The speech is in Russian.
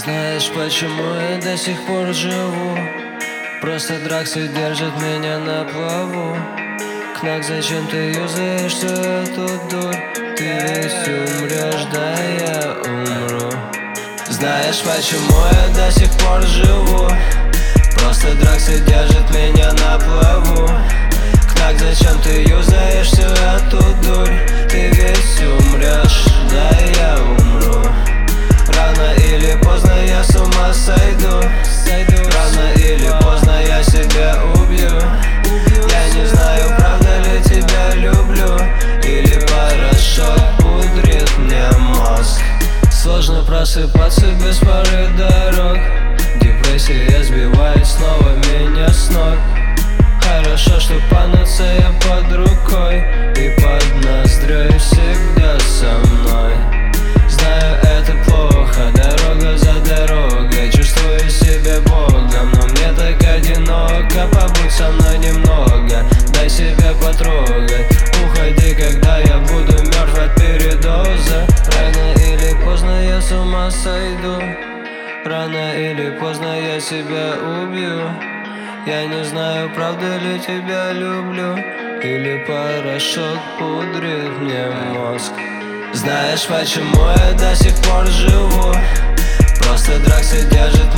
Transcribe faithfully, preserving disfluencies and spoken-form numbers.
Знаешь, почему я до сих пор живу? Просто драксы держат меня на плаву. Кнак, зачем ты юзаешь всю эту дурь? Ты ведь умрешь, да я умру. Знаешь, почему я до сих пор живу? Просто драксы держат меня на плаву. Кнак, зачем ты юзаешь всю эту дурь? Ты ведь умрешь, да я умру. Рано или поздно я с ума сойду. Рано или поздно я себя убью. Я не знаю, правда ли тебя люблю, или порошок пудрит мне мозг. Сложно просыпаться без пары дорог. Депрессия сбивает снова меня с ног. Хорошо, что панацея под рукой и под ноздрёй всегда со мной. Знаю, это плохо, дорога за дорогой. Чувствую себя богом, но мне так одиноко. Побудь со мной немного, дай себя потрогать. Уходи, когда я буду мертв от передоза. Рано или поздно я с ума сойду. Рано или поздно я себя убью. Я не знаю, правда ли тебя люблю, или порошок пудрит мне мозг. Знаешь, почему я до сих пор живу? Просто драксы держат